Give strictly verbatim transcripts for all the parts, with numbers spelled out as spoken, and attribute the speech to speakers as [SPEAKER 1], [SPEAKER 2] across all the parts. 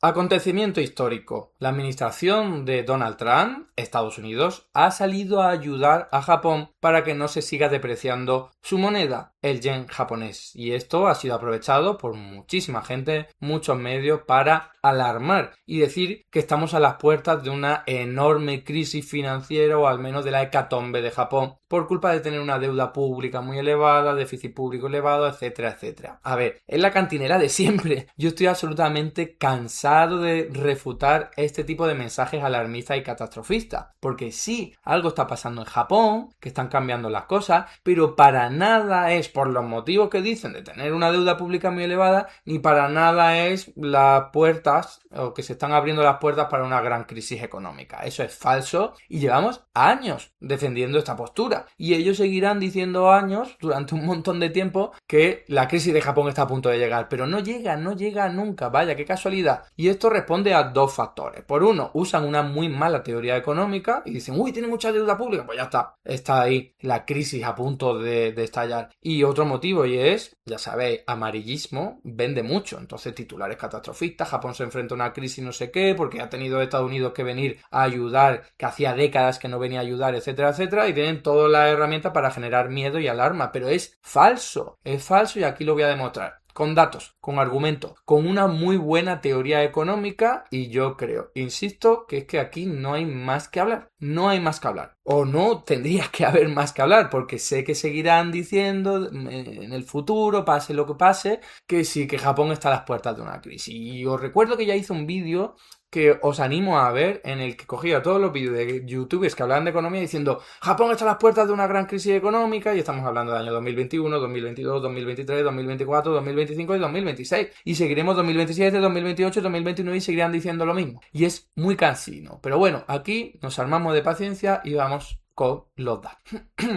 [SPEAKER 1] Acontecimiento histórico. La administración de Donald Trump, Estados Unidos, ha salido a ayudar a Japón para que no se siga depreciando su moneda, el yen japonés. Y esto ha sido aprovechado por muchísima gente, muchos medios, para alarmar y decir que estamos a las puertas de una enorme crisis financiera o al menos de la hecatombe de Japón por culpa de tener una deuda pública muy elevada, déficit público elevado, etcétera, etcétera. A ver, es la cantinera de siempre. Yo estoy absolutamente cansado de refutar este tipo de mensajes alarmistas y catastrofistas, porque sí, algo está pasando en Japón, que están cambiando las cosas, pero para nada es por los motivos que dicen de tener una deuda pública muy elevada, ni para nada es las puertas, o que se están abriendo las puertas para una gran crisis económica. Eso es falso y llevamos años defendiendo esta postura. Y ellos seguirán diciendo años, durante un montón de tiempo, que la crisis de Japón está a punto de llegar. Pero no llega, no llega nunca. Vaya, qué casualidad. Y esto responde a dos factores. Por uno, usan una muy mala teoría económica y dicen, uy, tiene mucha deuda pública. Pues ya está. Está ahí la crisis a punto de, de estallar. Y otro motivo, y es, ya sabéis, amarillismo vende mucho. Entonces, titulares catastrofistas, Japón se enfrenta a una crisis no sé qué, porque ha tenido Estados Unidos que venir a ayudar, que hacía décadas que no venía a ayudar, etcétera, etcétera. Y tienen todas las herramientas para generar miedo y alarma. Pero es falso. Es falso y aquí lo voy a demostrar. Con datos, con argumentos, con una muy buena teoría económica y yo creo, insisto, que es que aquí no hay más que hablar, no hay más que hablar. O no tendría que haber más que hablar, porque sé que seguirán diciendo en el futuro, pase lo que pase, que sí, que Japón está a las puertas de una crisis. Y os recuerdo que ya hice un vídeo que os animo a ver, en el que cogía todos los vídeos de youtubers que hablaban de economía diciendo Japón está a las puertas de una gran crisis económica y estamos hablando del año dos mil veintiuno, dos mil veintidós, dos mil veintitrés, dos mil veinticuatro, dos mil veinticinco y dos mil veintiséis y seguiremos dos mil veintisiete, dos mil veintiocho, dos mil veintinueve y seguirán diciendo lo mismo y es muy cansino, pero bueno, aquí nos armamos de paciencia y vamos con los datos.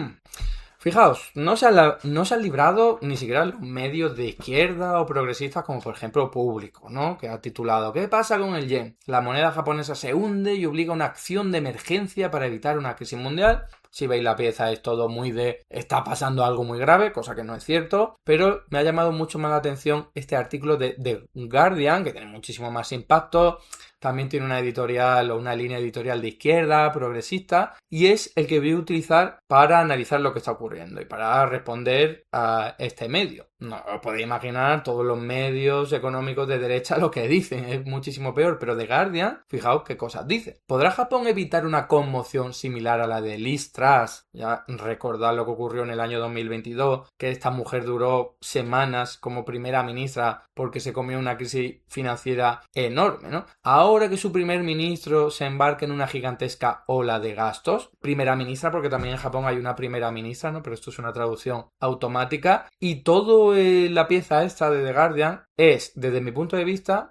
[SPEAKER 1] Fijaos, no se, han, no se han librado ni siquiera los medios de izquierda o progresistas como por ejemplo Público, ¿no? Que ha titulado ¿qué pasa con el yen? La moneda japonesa se hunde y obliga a una acción de emergencia para evitar una crisis mundial. Si veis la pieza es todo muy de está pasando algo muy grave, cosa que no es cierto, pero me ha llamado mucho más la atención este artículo de The Guardian, que tiene muchísimo más impacto. También tiene una editorial o una línea editorial de izquierda, progresista, y es el que voy a utilizar para analizar lo que está ocurriendo y para responder a este medio. No os podéis imaginar todos los medios económicos de derecha lo que dicen, es muchísimo peor, pero The Guardian, fijaos qué cosas dice. ¿Podrá Japón evitar una conmoción similar a la de Liz Truss? Ya recordad lo que ocurrió en el año dos mil veintidós, que esta mujer duró semanas como primera ministra porque se comió una crisis financiera enorme, ¿no? Ahora que su primer ministro se embarca en una gigantesca ola de gastos, primera ministra, porque también en Japón hay una primera ministra, ¿no? Pero esto es una traducción automática, y todo eh, la pieza esta de The Guardian es, desde mi punto de vista,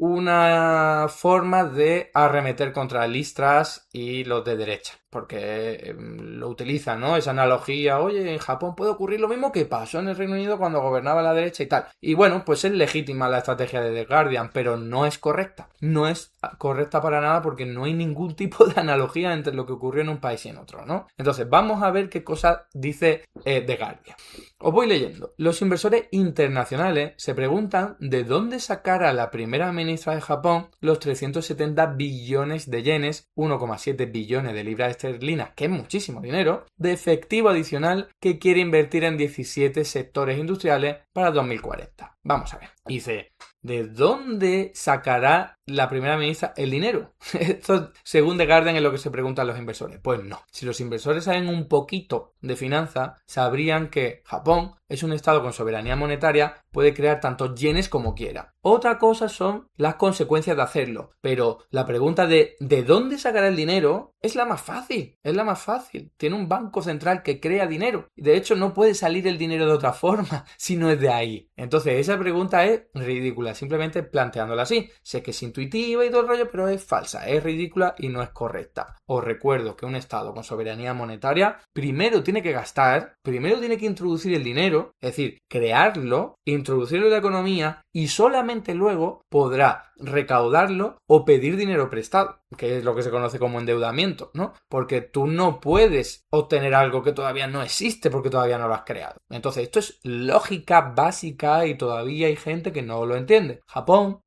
[SPEAKER 1] una forma de arremeter contra Liz Truss y los de derecha, porque eh, lo utilizan, ¿no? Esa analogía, oye, en Japón puede ocurrir lo mismo que pasó en el Reino Unido cuando gobernaba la derecha y tal. Y bueno, pues es legítima la estrategia de The Guardian, pero no es correcta. No es correcta para nada porque no hay ningún tipo de analogía entre lo que ocurrió en un país y en otro, ¿no? Entonces, vamos a ver qué cosa dice eh, The Guardian. Os voy leyendo. Los inversores internacionales se preguntan de dónde sacará la primera ministra de Japón los trescientos setenta billones de yenes, uno coma siete billones de libras esterlinas, que es muchísimo dinero, de efectivo adicional que quiere invertir en diecisiete sectores industriales para dos mil cuarenta. Vamos a ver. Dice, ¿de dónde sacará la primera ministra el dinero? Esto, según The Guardian, es lo que se preguntan los inversores. Pues no. Si los inversores saben un poquito de finanzas, sabrían que Japón es un estado con soberanía monetaria, puede crear tantos yenes como quiera. Otra cosa son las consecuencias de hacerlo. Pero la pregunta de ¿de dónde sacará el dinero? Es la más fácil. Es la más fácil. Tiene un banco central que crea dinero. De hecho, no puede salir el dinero de otra forma si no es de ahí. Entonces, esa pregunta es ridícula. Simplemente planteándola así. Sé que es intuitiva y todo el rollo, pero es falsa. Es ridícula y no es correcta. Os recuerdo que un estado con soberanía monetaria primero tiene que gastar, primero tiene que introducir el dinero, es decir, crearlo, introducirlo en la economía y solamente luego podrá recaudarlo o pedir dinero prestado, que es lo que se conoce como endeudamiento, ¿no? Porque tú no puedes obtener algo que todavía no existe porque todavía no lo has creado. Entonces, esto es lógica básica y todavía hay gente que no lo entiende. Japón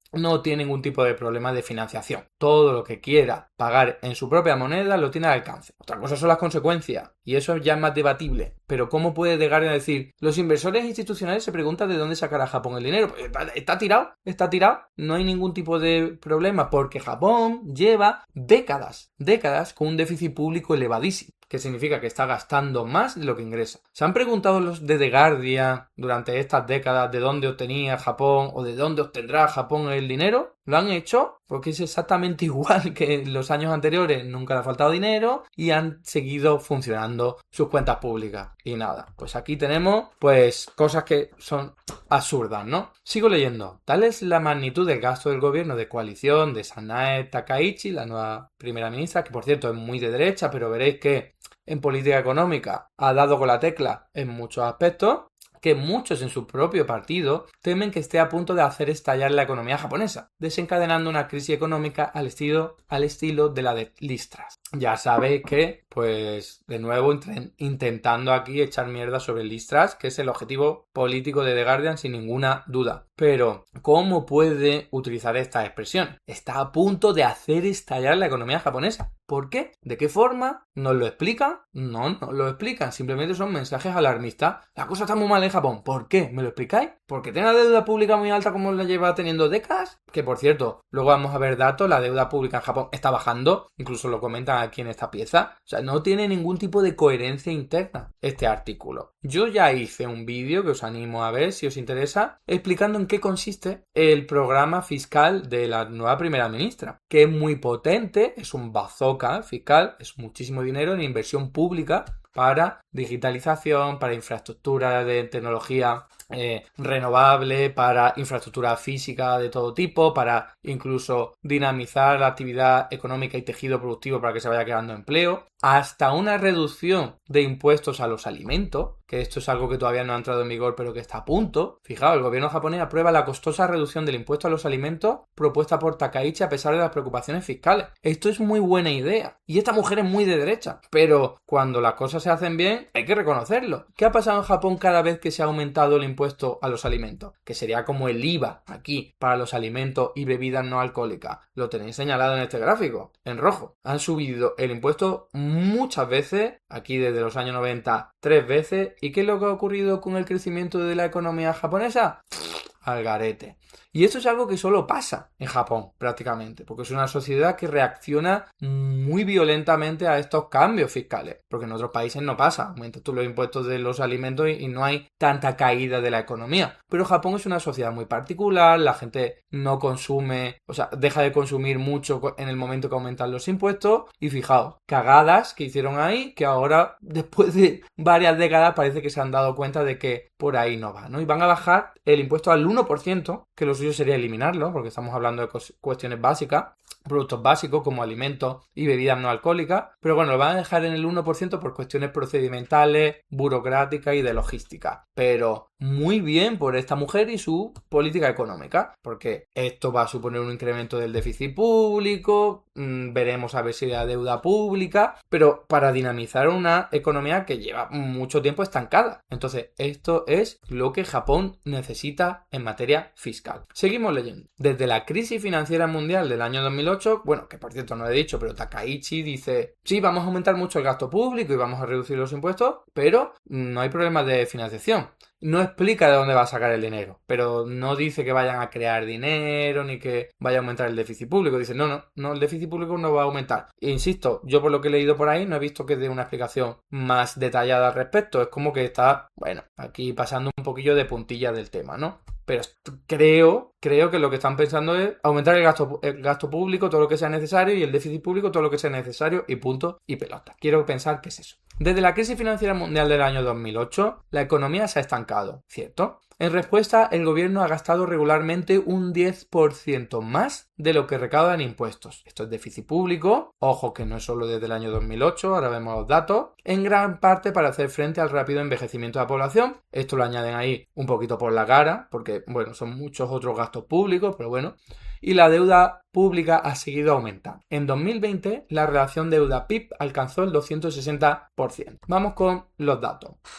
[SPEAKER 1] no tiene ningún tipo de problema de financiación. Todo lo que quiera pagar en su propia moneda lo tiene al alcance. Otra cosa son las consecuencias, y eso ya es más debatible. Pero ¿cómo puede The Guardian decir? Los inversores institucionales se preguntan de dónde sacará Japón el dinero. Pues está, está tirado, está tirado. No hay ningún tipo de problema porque Japón lleva décadas, décadas con un déficit público elevadísimo, que significa que está gastando más de lo que ingresa. ¿Se han preguntado los de The Guardian durante estas décadas de dónde obtenía Japón o de dónde obtendrá Japón el dinero? ¿Lo han hecho? Porque es exactamente igual que en los años anteriores, nunca le ha faltado dinero y han seguido funcionando sus cuentas públicas. Y nada, pues aquí tenemos pues cosas que son absurdas, ¿no? Sigo leyendo. Tal es la magnitud del gasto del gobierno de coalición de Sanae Takaichi, la nueva primera ministra, que por cierto es muy de derecha, pero veréis que en política económica ha dado con la tecla en muchos aspectos, que muchos en su propio partido temen que esté a punto de hacer estallar la economía japonesa, desencadenando una crisis económica al estilo, al estilo de la de Liz Truss. Ya sabéis que, pues, de nuevo intentando aquí echar mierda sobre Liz Truss, que es el objetivo político de The Guardian sin ninguna duda. Pero, ¿cómo puede utilizar esta expresión? Está a punto de hacer estallar la economía japonesa. ¿Por qué? ¿De qué forma? ¿Nos lo explican? No, no lo explican. Simplemente son mensajes alarmistas. La cosa está muy mal en Japón. ¿Por qué? ¿Me lo explicáis? ¿Porque tiene una deuda pública muy alta como la lleva teniendo décadas? Que por cierto, luego vamos a ver datos. La deuda pública en Japón está bajando. Incluso lo comentan aquí en esta pieza. O sea, no tiene ningún tipo de coherencia interna este artículo. Yo ya hice un vídeo que os animo a ver si os interesa, explicando en qué consiste el programa fiscal de la nueva primera ministra, que es muy potente, es un bazooka fiscal, es muchísimo dinero en inversión pública para digitalización, para infraestructura de tecnología eh, renovable, para infraestructura física de todo tipo, para incluso dinamizar la actividad económica y tejido productivo para que se vaya creando empleo, hasta una reducción de impuestos a los alimentos, que esto es algo que todavía no ha entrado en vigor pero que está a punto. Fijaos, el gobierno japonés aprueba la costosa reducción del impuesto a los alimentos propuesta por Takaichi a pesar de las preocupaciones fiscales. Esto es muy buena idea y esta mujer es muy de derecha, pero cuando las cosas se hacen bien hay que reconocerlo. ¿Qué ha pasado en Japón cada vez que se ha aumentado el impuesto a los alimentos? Que sería como el I V A aquí para los alimentos y bebidas no alcohólicas. Lo tenéis señalado en este gráfico, en rojo. Han subido el impuesto muchas veces, aquí desde los años noventa, tres veces. ¿Y qué es lo que ha ocurrido con el crecimiento de la economía japonesa? Al garete. Y esto es algo que solo pasa en Japón, prácticamente, porque es una sociedad que reacciona muy violentamente a estos cambios fiscales, porque en otros países no pasa, aumentas tú los impuestos de los alimentos y no hay tanta caída de la economía. Pero Japón es una sociedad muy particular, la gente no consume, o sea, deja de consumir mucho en el momento que aumentan los impuestos, y fijaos, cagadas que hicieron ahí, que ahora, después de varias décadas, parece que se han dado cuenta de que por ahí no va, ¿no? Y van a bajar el impuesto al uno por ciento, que lo suyo sería eliminarlo, porque estamos hablando de cuestiones básicas, productos básicos como alimentos y bebidas no alcohólicas, pero bueno, lo van a dejar en el uno por ciento por cuestiones procedimentales, burocráticas y de logística. Pero muy bien por esta mujer y su política económica, porque esto va a suponer un incremento del déficit público, mmm, veremos a ver si la deuda pública, pero para dinamizar una economía que lleva mucho tiempo estancada. Entonces, esto es lo que Japón necesita en materia fiscal. Seguimos leyendo. Desde la crisis financiera mundial del año dos mil ocho, bueno, que por cierto no lo he dicho, pero Takaichi dice, sí, vamos a aumentar mucho el gasto público y vamos a reducir los impuestos, pero no hay problemas de financiación. No explica de dónde va a sacar el dinero, pero no dice que vayan a crear dinero ni que vaya a aumentar el déficit público. Dice, no, no, no, el déficit público no va a aumentar. E insisto, yo por lo que he leído por ahí no he visto que dé una explicación más detallada al respecto. Es como que está, bueno, aquí pasando un poquillo de puntilla del tema, ¿no? Pero creo, creo que lo que están pensando es aumentar el gasto, el gasto público, todo lo que sea necesario, y el déficit público, todo lo que sea necesario, y punto, y pelota. Quiero pensar que es eso. Desde la crisis financiera mundial del año dos mil ocho, la economía se ha estancado, ¿cierto? En respuesta, el gobierno ha gastado regularmente un diez por ciento más de lo que recauda en impuestos. Esto es déficit público, ojo que no es solo desde el año dos mil ocho, ahora vemos los datos, en gran parte para hacer frente al rápido envejecimiento de la población. Esto lo añaden ahí un poquito por la cara, porque, bueno, son muchos otros gastos públicos, pero bueno. Y la deuda pública ha seguido aumentando. En dos mil veinte, la relación deuda-P I B alcanzó el doscientos sesenta por ciento. Vamos con los datos.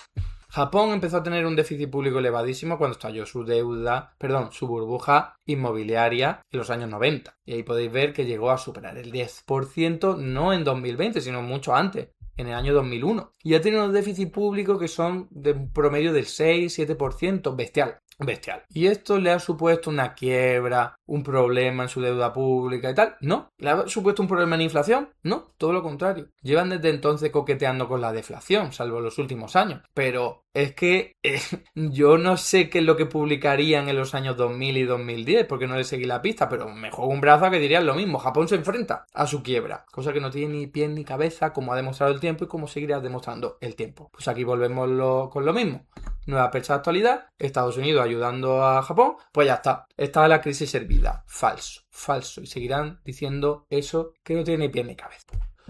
[SPEAKER 1] Japón empezó a tener un déficit público elevadísimo cuando estalló su deuda, perdón, su burbuja inmobiliaria en los años noventa. Y ahí podéis ver que llegó a superar el diez por ciento no en dos mil veinte, sino mucho antes, en el año dos mil uno. Y ha tenido un déficit público que son de un promedio del seis a siete por ciento, bestial. Bestial. ¿Y esto le ha supuesto una quiebra, un problema en su deuda pública y tal? No. ¿Le ha supuesto un problema en inflación? No, todo lo contrario. Llevan desde entonces coqueteando con la deflación, salvo los últimos años. Pero es que eh, yo no sé qué es lo que publicarían en los años dos mil y dos mil diez, porque no les seguí la pista, pero me juego un brazo a que dirían lo mismo. Japón se enfrenta a su quiebra, cosa que no tiene ni pie ni cabeza, como ha demostrado el tiempo y como seguirá demostrando el tiempo. Pues aquí volvemos lo, con lo mismo. Nueva fecha de actualidad, Estados Unidos ayudando a Japón, pues ya está, está la crisis servida. Falso, falso. Y seguirán diciendo eso que no tiene ni pie ni cabeza.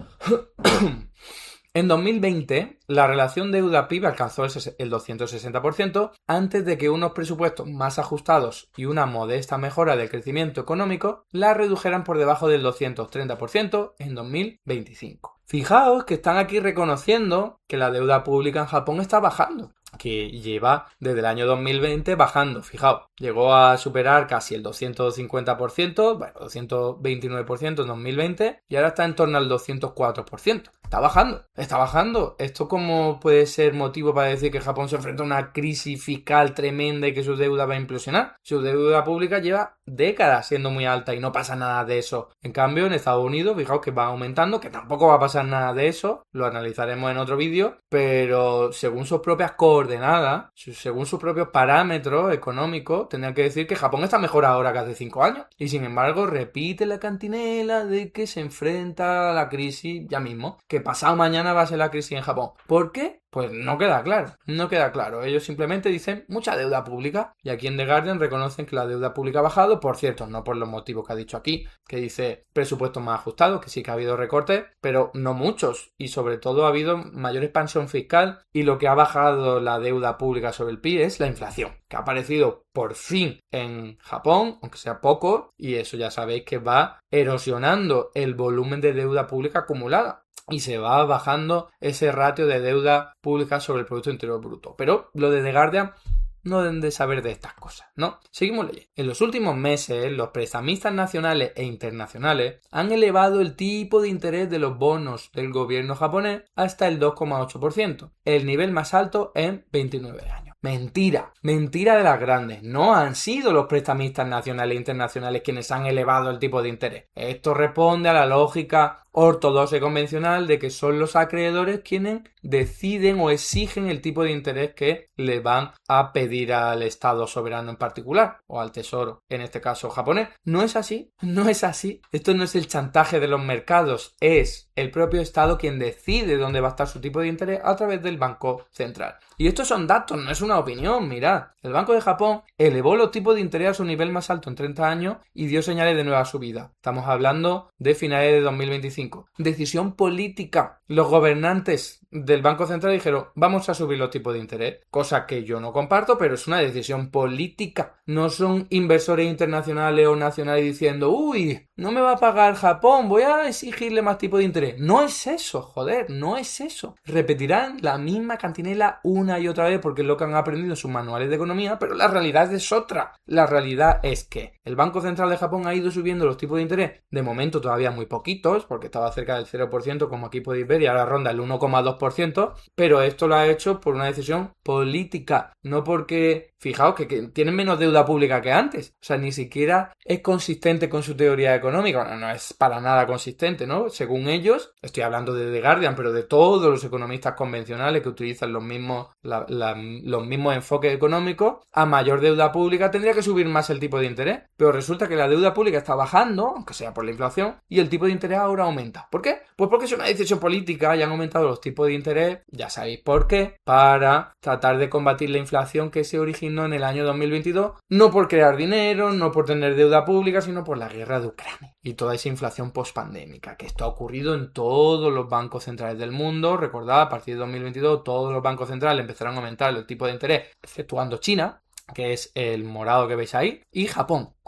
[SPEAKER 1] En dos mil veinte, la relación deuda-P I B alcanzó el doscientos sesenta por ciento antes de que unos presupuestos más ajustados y una modesta mejora del crecimiento económico la redujeran por debajo del doscientos treinta por ciento en dos mil veinticinco. Fijaos que están aquí reconociendo que la deuda pública en Japón está bajando, que lleva desde el año dos mil veinte bajando. Fijaos, llegó a superar casi el doscientos cincuenta por ciento, bueno, doscientos veintinueve por ciento en dos mil veinte y ahora está en torno al doscientos cuatro por ciento. Está bajando, está bajando. ¿Esto cómo puede ser motivo para decir que Japón se enfrenta a una crisis fiscal tremenda y que su deuda va a implosionar? Su deuda pública lleva décadas siendo muy alta y no pasa nada de eso. En cambio, en Estados Unidos, fijaos que va aumentando, que tampoco va a pasar nada de eso, lo analizaremos en otro vídeo, pero según sus propias coordenadas, según sus propios parámetros económicos, tendrían que decir que Japón está mejor ahora que hace cinco años. Y sin embargo, repite la cantinela de que se enfrenta a la crisis ya mismo, que pasado mañana va a ser la crisis en Japón. ¿Por qué? Pues no queda claro, no queda claro. Ellos simplemente dicen mucha deuda pública y aquí en The Guardian reconocen que la deuda pública ha bajado, por cierto, no por los motivos que ha dicho aquí, que dice presupuestos más ajustados, que sí que ha habido recortes, pero no muchos y sobre todo ha habido mayor expansión fiscal y lo que ha bajado la deuda pública sobre el P I B es la inflación, que ha aparecido por fin en Japón, aunque sea poco, y eso ya sabéis que va erosionando el volumen de deuda pública acumulada. Y se va bajando ese ratio de deuda pública sobre el Producto Interior Bruto. Pero lo de The Guardian no deben de saber de estas cosas, ¿no? Seguimos leyendo. En los últimos meses, los prestamistas nacionales e internacionales han elevado el tipo de interés de los bonos del gobierno japonés hasta el dos coma ocho por ciento, el nivel más alto en veintinueve años. Mentira, mentira de las grandes. No han sido los prestamistas nacionales e internacionales quienes han elevado el tipo de interés. Esto responde a la lógica ortodoxa y convencional de que son los acreedores quienes deciden o exigen el tipo de interés que le van a pedir al Estado soberano en particular o al Tesoro, en este caso japonés. No es así, no es así. Esto no es el chantaje de los mercados, es el propio Estado quien decide dónde va a estar su tipo de interés a través del Banco Central. Y estos son datos, no es una opinión, mirad. El Banco de Japón elevó los tipos de interés a su nivel más alto en treinta años y dio señales de nueva subida. Estamos hablando de finales de dos mil veinticinco. Decisión política. Los gobernantes del Banco Central dijeron, vamos a subir los tipos de interés, cosa que yo no comparto, pero es una decisión política. No son inversores internacionales o nacionales diciendo, uy, no me va a pagar Japón, voy a exigirle más tipo de interés. No es eso, joder, no es eso. Repetirán la misma cantinela una y otra vez porque es lo que han aprendido en sus manuales de economía, pero la realidad es otra. La realidad es que el Banco Central de Japón ha ido subiendo los tipos de interés, de momento todavía muy poquitos, porque estaba cerca del cero por ciento, como aquí podéis ver, y ahora ronda el uno coma dos por ciento, pero esto lo ha hecho por una decisión política, no porque, fijaos, que, que tienen menos deuda pública que antes, o sea, ni siquiera es consistente con su teoría económica, bueno, no es para nada consistente, ¿no? Según ellos, estoy hablando de The Guardian, pero de todos los economistas convencionales que utilizan los mismos, la, la, los mismos enfoques económicos, a mayor deuda pública tendría que subir más el tipo de interés, pero resulta que la deuda pública está bajando, aunque sea por la inflación, y el tipo de interés ahora aumenta. ¿Por qué? Pues porque es una decisión política y han aumentado los tipos de interés, ya sabéis por qué, para tratar de combatir la inflación que se originó en el año dos mil veintidós, no por crear dinero, no por tener deuda pública, sino por la guerra de Ucrania y toda esa inflación pospandémica, que esto ha ocurrido en todos los bancos centrales del mundo. Recordad, a partir de dos mil veintidós todos los bancos centrales empezaron a aumentar el tipo de interés, exceptuando China, que es el morado que veis ahí, y Japón.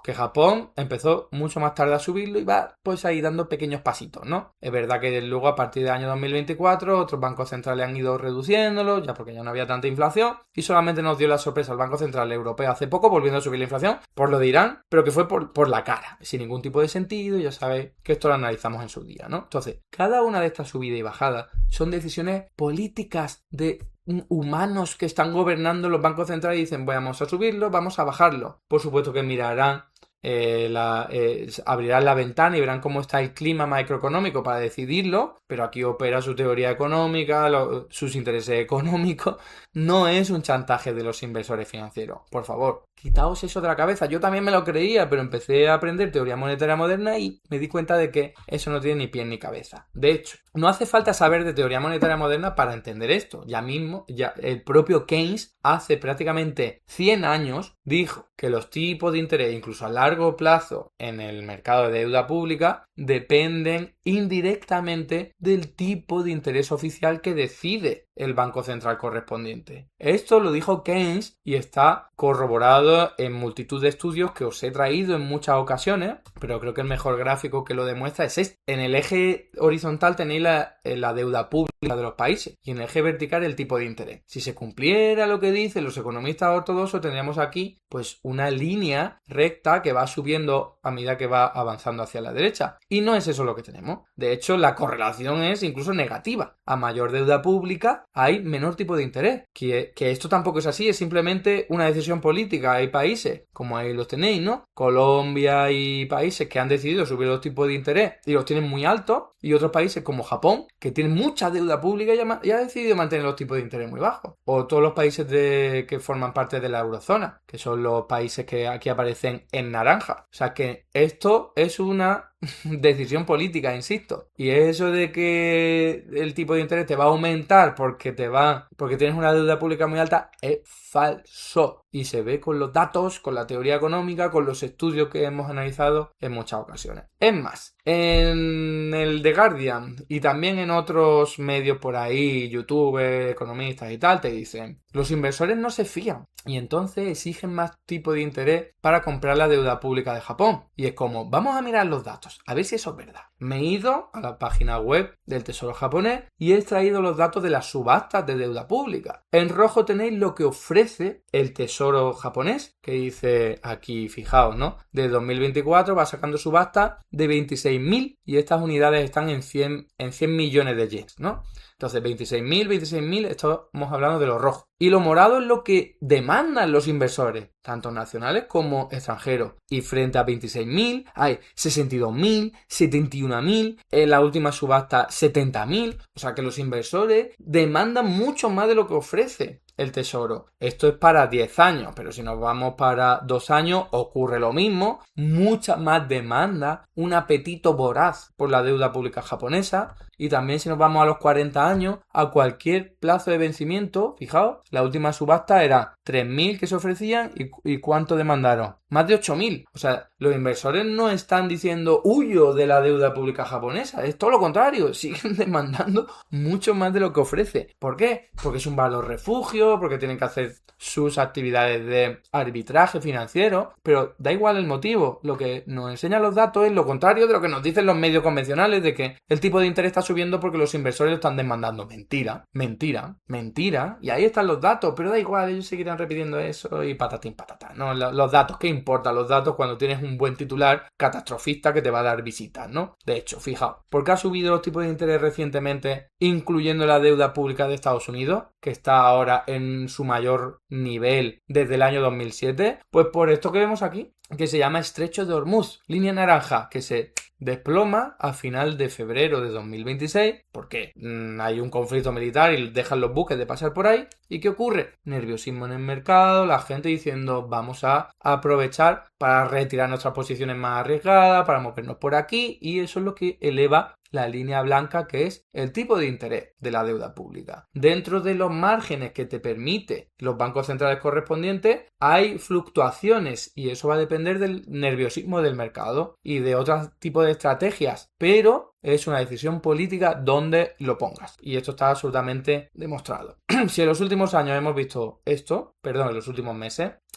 [SPEAKER 1] que Japón empezó mucho más tarde a subirlo y va pues ahí dando pequeños pasitos, ¿no? Es verdad que luego a partir del año dos mil veinticuatro otros bancos centrales han ido reduciéndolo, ya porque ya no había tanta inflación, y solamente nos dio la sorpresa el Banco Central Europeo hace poco volviendo a subir la inflación por lo de Irán, pero que fue por, por la cara, sin ningún tipo de sentido, y ya sabéis que esto lo analizamos en su día, ¿no? Entonces, cada una de estas subidas y bajadas son decisiones políticas de humanos que están gobernando los bancos centrales y dicen, vamos a subirlo, vamos a bajarlo. Por supuesto que mirarán, eh, la, eh, abrirán la ventana y verán cómo está el clima macroeconómico para decidirlo, pero aquí opera su teoría económica, lo, sus intereses económicos. No es un chantaje de los inversores financieros. Por favor, quitaos eso de la cabeza. Yo también me lo creía, pero empecé a aprender teoría monetaria moderna y me di cuenta de que eso no tiene ni pie ni cabeza. De hecho, no hace falta saber de teoría monetaria moderna para entender esto. Ya mismo, ya el propio Keynes hace prácticamente cien años dijo que los tipos de interés, incluso a largo plazo en el mercado de deuda pública, dependen indirectamente del tipo de interés oficial que decide el Banco Central correspondiente. Esto lo dijo Keynes y está corroborado en multitud de estudios que os he traído en muchas ocasiones, pero creo que el mejor gráfico que lo demuestra es este. En el eje horizontal tenéis la, la deuda pública de los países y en el eje vertical el tipo de interés. Si se cumpliera lo que dicen los economistas ortodoxos, tendríamos aquí pues una línea recta que va subiendo a medida que va avanzando hacia la derecha. Y no es eso lo que tenemos. De hecho, la correlación es incluso negativa. A mayor deuda pública hay menor tipo de interés. Que, que esto tampoco es así, es simplemente una decisión política. Hay países, como ahí los tenéis, ¿no? Colombia y países que han decidido subir los tipos de interés y los tienen muy altos, y otros países como Japón, que tienen mucha deuda pública y ha, y ha decidido mantener los tipos de interés muy bajos. O todos los países de, que forman parte de la eurozona, que son los países que aquí aparecen en naranja. O sea que esto es una decisión política, insisto. Y eso de que el tipo de interés te va a aumentar porque te va, porque tienes una deuda pública muy alta es falso. Y se ve con los datos, con la teoría económica, con los estudios que hemos analizado en muchas ocasiones. Es más, en el The Guardian y también en otros medios por ahí, YouTube, economistas y tal, te dicen, los inversores no se fían y entonces exigen más tipo de interés para comprar la deuda pública de Japón. Y es como, vamos a mirar los datos, a ver si eso es verdad. Me he ido a la página web del Tesoro japonés y he extraído los datos de las subastas de deuda pública. En rojo tenéis lo que ofrece el Tesoro japonés, que dice aquí, fijaos, ¿no? De dos mil veinticuatro va sacando subastas de veintiséis mil y estas unidades están en cien, en cien millones de yens, ¿no? Entonces, veintiséis mil, veintiséis mil, estamos hablando de lo rojo. Y lo morado es lo que demandan los inversores, tanto nacionales como extranjeros. Y frente a veintiséis mil hay sesenta y dos mil, setenta y uno mil, en la última subasta setenta mil. O sea que los inversores demandan mucho más de lo que ofrece el Tesoro. Esto es para diez años, pero si nos vamos para dos años ocurre lo mismo. Mucha más demanda, un apetito voraz por la deuda pública japonesa. Y también si nos vamos a los cuarenta años, a cualquier plazo de vencimiento, fijaos, la última subasta era tres mil que se ofrecían y, y ¿cuánto demandaron? Más de ocho mil. O sea, los inversores no están diciendo huyo de la deuda pública japonesa, es todo lo contrario, siguen demandando mucho más de lo que ofrece. ¿Por qué? Porque es un valor refugio, porque tienen que hacer sus actividades de arbitraje financiero, pero da igual el motivo, lo que nos enseñan los datos es lo contrario de lo que nos dicen los medios convencionales, de que el tipo de interés está subiendo porque los inversores lo están demandando. Mentira, mentira, mentira, y ahí están los datos, pero da igual, ellos seguirán repitiendo eso y patatín patatán, ¿no? Los datos, ¿qué importan los datos cuando tienes un buen titular catastrofista que te va a dar visitas, ¿no? De hecho, fijaos, ¿por qué ha subido los tipos de interés recientemente, incluyendo la deuda pública de Estados Unidos, que está ahora en su mayor nivel desde el año dos mil siete? Pues por esto que vemos aquí, que se llama Estrecho de Hormuz, línea naranja, que se desploma a final de febrero de dos mil veintiséis porque mmm, hay un conflicto militar y dejan los buques de pasar por ahí. ¿Y qué ocurre? Nerviosismo en el mercado, la gente diciendo vamos a aprovechar para retirar nuestras posiciones más arriesgadas, para movernos por aquí, y eso es lo que eleva la línea blanca, que es el tipo de interés de la deuda pública. Dentro de los márgenes que te permite los bancos centrales correspondientes hay fluctuaciones y eso va a depender del nerviosismo del mercado y de otros tipos de estrategias, pero es una decisión política donde lo pongas y esto está absolutamente demostrado. Si en los últimos años hemos visto esto, perdón, en los últimos meses,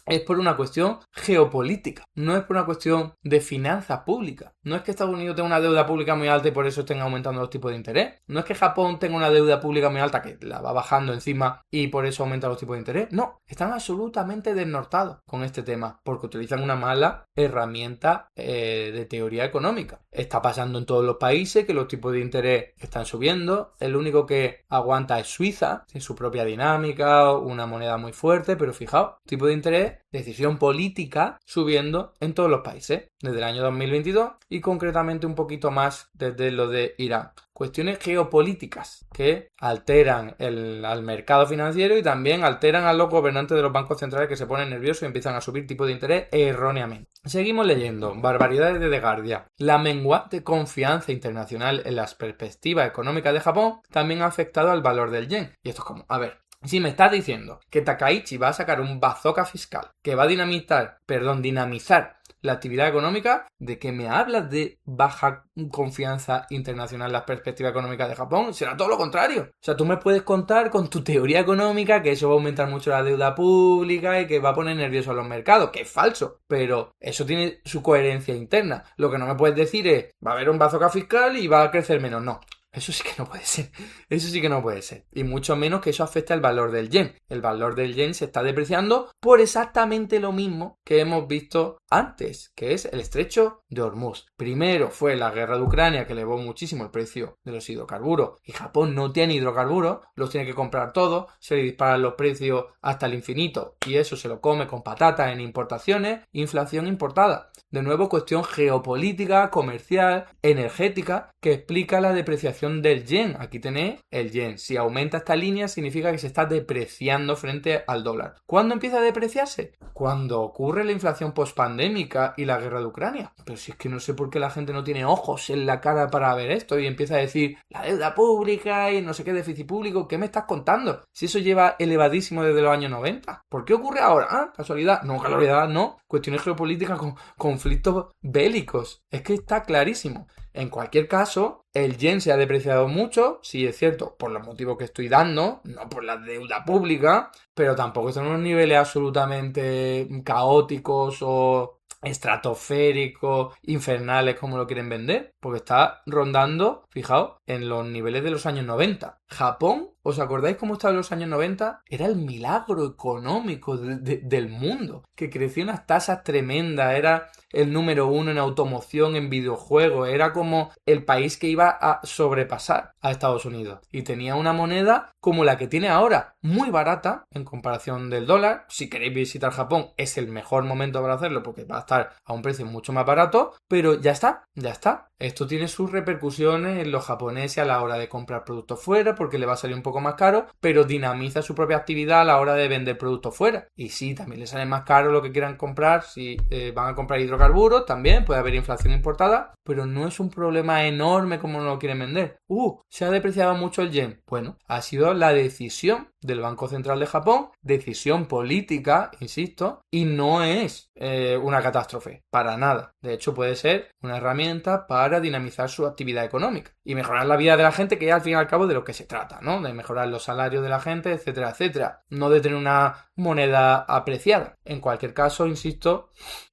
[SPEAKER 1] es por una cuestión geopolítica, no es por una cuestión de finanzas públicas. No es que Estados Unidos tenga una deuda pública muy alta y por eso estén aumentando los tipos de interés. No es que Japón tenga una deuda pública muy alta que la va bajando encima y por eso aumenta los tipos de interés. No, están absolutamente desnortados con este tema porque utilizan una mala herramienta eh, de teoría económica. Está pasando en todos los países que los tipos de interés están subiendo. El único que aguanta es Suiza, sin su propia dinámica, una moneda muy fuerte, pero fijaos, tipo de interés, decisión política subiendo en todos los países desde el año dos mil veintidós y concretamente un poquito más desde lo de Irán. Cuestiones geopolíticas que alteran el, al mercado financiero y también alteran a los gobernantes de los bancos centrales que se ponen nerviosos y empiezan a subir tipos de interés erróneamente. Seguimos leyendo. Barbaridades de The Guardian. La menguante confianza internacional en las perspectivas económicas de Japón también ha afectado al valor del yen. Y esto es como, a ver, si me estás diciendo que Takaichi va a sacar un bazooka fiscal que va a dinamitar, perdón, dinamizar la actividad económica, ¿de qué me hablas de baja confianza internacional en las perspectivas económicas de Japón? Será todo lo contrario. O sea, tú me puedes contar con tu teoría económica que eso va a aumentar mucho la deuda pública y que va a poner nerviosos a los mercados, que es falso, pero eso tiene su coherencia interna. Lo que no me puedes decir es, va a haber un bazooka fiscal y va a crecer menos. No. Eso sí que no puede ser. Eso sí que no puede ser. Y mucho menos que eso afecte al valor del yen. El valor del yen se está depreciando por exactamente lo mismo que hemos visto antes, que es el estrecho de Hormuz. Primero fue la guerra de Ucrania que elevó muchísimo el precio de los hidrocarburos y Japón no tiene hidrocarburos, los tiene que comprar todos, se le disparan los precios hasta el infinito y eso se lo come con patatas en importaciones, inflación importada. De nuevo, cuestión geopolítica, comercial, energética, que explica la depreciación del yen. Aquí tenéis el yen. Si aumenta esta línea, significa que se está depreciando frente al dólar. ¿Cuándo empieza a depreciarse? Cuando ocurre la inflación pospandémica y la guerra de Ucrania. Pero si es que no sé por qué la gente no tiene ojos en la cara para ver esto y empieza a decir la deuda pública y no sé qué déficit público. ¿Qué me estás contando? Si eso lleva elevadísimo desde los años noventa. ¿Por qué ocurre ahora? ¿Ah? ¿Casualidad? No, casualidad no. Cuestiones geopolíticas con conflictos bélicos. Es que está clarísimo. En cualquier caso, el yen se ha depreciado mucho, sí es cierto, por los motivos que estoy dando, no por la deuda pública, pero tampoco son unos niveles absolutamente caóticos o estratosféricos, infernales, como lo quieren vender, porque está rondando, fijaos, en los niveles de los años noventa. Japón, ¿os acordáis cómo estaba en los años noventa? Era el milagro económico de, de, del mundo, que crecía unas tasas tremendas, era el número uno en automoción, en videojuegos, era como el país que iba a sobrepasar a Estados Unidos y tenía una moneda como la que tiene ahora, muy barata en comparación del dólar. Si queréis visitar Japón es el mejor momento para hacerlo porque va a estar a un precio mucho más barato, pero ya está, ya está. Esto tiene sus repercusiones en los japoneses a la hora de comprar productos fuera porque le va a salir un poco más caro, pero dinamiza su propia actividad a la hora de vender productos fuera. Y sí, también le sale más caro lo que quieran comprar si eh, van a comprar hidrocarburos, también puede haber inflación importada, pero no es un problema enorme como nos lo quieren vender. Uh, se ha depreciado mucho el yen. Bueno, ha sido la decisión del Banco Central de Japón, decisión política, insisto, y no es eh, una catástrofe, para nada. De hecho, puede ser una herramienta para dinamizar su actividad económica y mejorar la vida de la gente, que es al fin y al cabo de lo que se trata, ¿no? De mejorar los salarios de la gente, etcétera, etcétera. No de tener una moneda apreciada. En cualquier caso, insisto,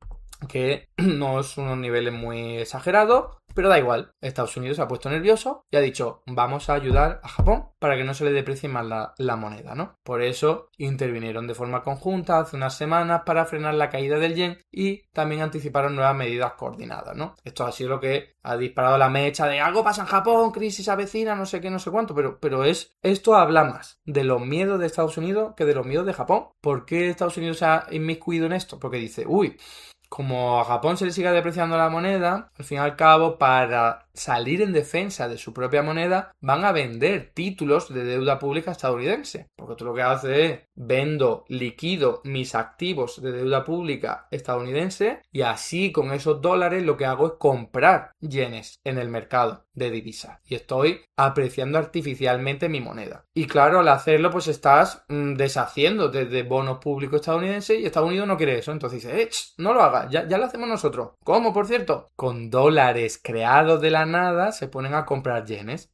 [SPEAKER 1] que no es unos niveles muy exagerados, pero da igual. Estados Unidos se ha puesto nervioso y ha dicho, vamos a ayudar a Japón para que no se le deprecie más la, la moneda, ¿no? Por eso intervinieron de forma conjunta hace unas semanas para frenar la caída del yen y también anticiparon nuevas medidas coordinadas, ¿no? Esto ha sido lo que ha disparado la mecha de algo pasa en Japón, crisis avecina, no sé qué, no sé cuánto, pero, pero es esto habla más de los miedos de Estados Unidos que de los miedos de Japón. ¿Por qué Estados Unidos se ha inmiscuido en esto? Porque dice, uy, como a Japón se le siga depreciando la moneda, al fin y al cabo, para salir en defensa de su propia moneda, van a vender títulos de deuda pública estadounidense. Porque tú lo que haces es vendo, liquido mis activos de deuda pública estadounidense y así con esos dólares lo que hago es comprar yenes en el mercado de divisas y estoy apreciando artificialmente mi moneda. Y claro, al hacerlo pues estás mmm, deshaciéndote de bonos públicos estadounidenses y Estados Unidos no quiere eso. Entonces dice, eh, ch, no lo hagas, ya, ya lo hacemos nosotros. ¿Cómo, por cierto? Con dólares creados de la nada se ponen a comprar yenes, ¿vale?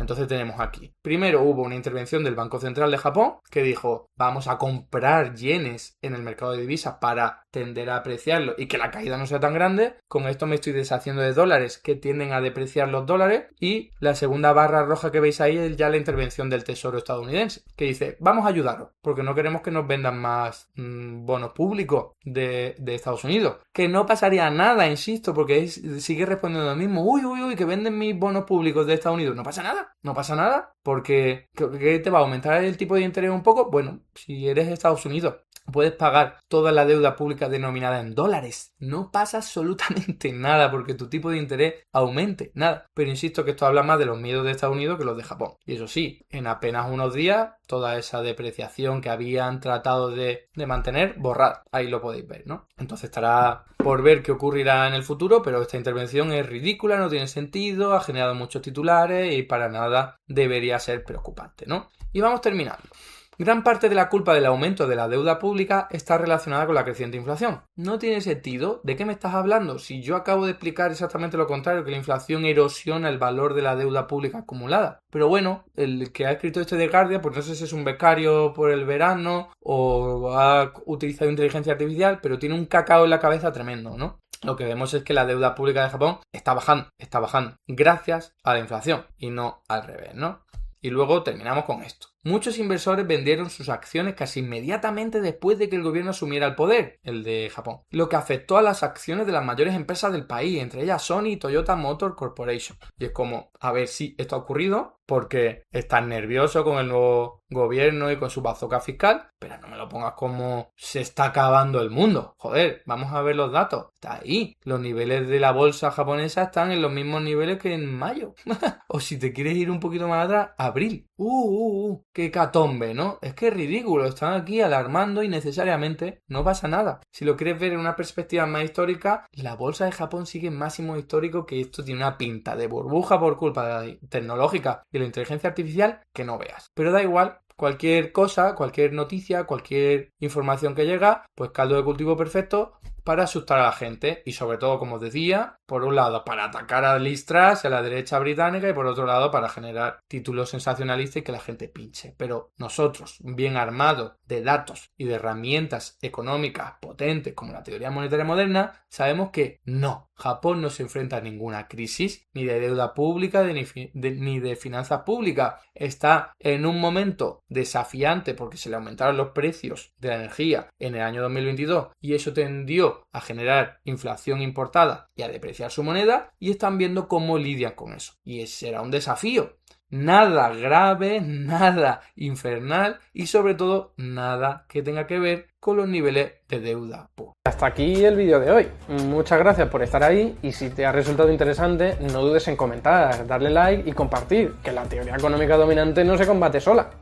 [SPEAKER 1] Entonces tenemos aquí. Primero hubo una intervención del Banco Central de Japón que dijo, vamos a comprar yenes en el mercado de divisas para tender a apreciarlo y que la caída no sea tan grande. Con esto me estoy deshaciendo de dólares que tienden a depreciar los dólares. Y la segunda barra roja que veis ahí es ya la intervención del Tesoro estadounidense, que dice, vamos a ayudaros, porque no queremos que nos vendan más mmm, bonos públicos de, de Estados Unidos. Que no pasaría nada, insisto, porque es, sigue respondiendo lo mismo. Uy, uy, uy, que venden mis bonos públicos de Estados Unidos. No pasa nada, no pasa nada, porque ¿qué te va a aumentar el tipo de interés un poco? Bueno, si eres Estados Unidos, puedes pagar toda la deuda pública denominada en dólares. No pasa absolutamente nada porque tu tipo de interés aumente, nada. Pero insisto que esto habla más de los miedos de Estados Unidos que los de Japón. Y eso sí, en apenas unos días, toda esa depreciación que habían tratado de, de mantener, borrada. Ahí lo podéis ver, ¿no? Entonces estará por ver qué ocurrirá en el futuro, pero esta intervención es ridícula, no tiene sentido, ha generado muchos titulares y para nada debería ser preocupante, ¿no? Y vamos terminando. Gran parte de la culpa del aumento de la deuda pública está relacionada con la creciente inflación. No tiene sentido. ¿De qué me estás hablando? Si yo acabo de explicar exactamente lo contrario, que la inflación erosiona el valor de la deuda pública acumulada. Pero bueno, el que ha escrito este de Guardian, pues no sé si es un becario por el verano o ha utilizado inteligencia artificial, pero tiene un cacao en la cabeza tremendo, ¿no? Lo que vemos es que la deuda pública de Japón está bajando, está bajando gracias a la inflación y no al revés, ¿no? Y luego terminamos con esto. Muchos inversores vendieron sus acciones casi inmediatamente después de que el gobierno asumiera el poder, el de Japón, lo que afectó a las acciones de las mayores empresas del país, entre ellas Sony y Toyota Motor Corporation. Y es como, a ver si esto ha ocurrido porque estás nervioso con el nuevo gobierno y con su bazooka fiscal, pero no me lo pongas como se está acabando el mundo. Joder, vamos a ver los datos. Está ahí. Los niveles de la bolsa japonesa están en los mismos niveles que en mayo. O si te quieres ir un poquito más atrás, abril. Uh, uh, uh. Qué catombe, ¿no? Es que es ridículo, están aquí alarmando innecesariamente, no pasa nada. Si lo quieres ver en una perspectiva más histórica, la bolsa de Japón sigue en máximo histórico, que esto tiene una pinta de burbuja por culpa de la tecnológica y la inteligencia artificial que no veas. Pero da igual, cualquier cosa, cualquier noticia, cualquier información que llega, pues caldo de cultivo perfecto para asustar a la gente y sobre todo, como os decía, por un lado para atacar a Liz Truss y a la derecha británica y por otro lado para generar títulos sensacionalistas y que la gente pinche. Pero nosotros, bien armados de datos y de herramientas económicas potentes como la teoría monetaria moderna, sabemos que no, Japón no se enfrenta a ninguna crisis ni de deuda pública de, de, ni de finanzas públicas. Está en un momento desafiante porque se le aumentaron los precios de la energía en el año dos mil veintidós y eso tendió a generar inflación importada y a depreciar su moneda y están viendo cómo lidian con eso. Y será un desafío. Nada grave, nada infernal y sobre todo nada que tenga que ver con los niveles de deuda pública. Hasta aquí el vídeo de hoy. Muchas gracias por estar ahí y si te ha resultado interesante no dudes en comentar, darle like y compartir, que la teoría económica dominante no se combate sola.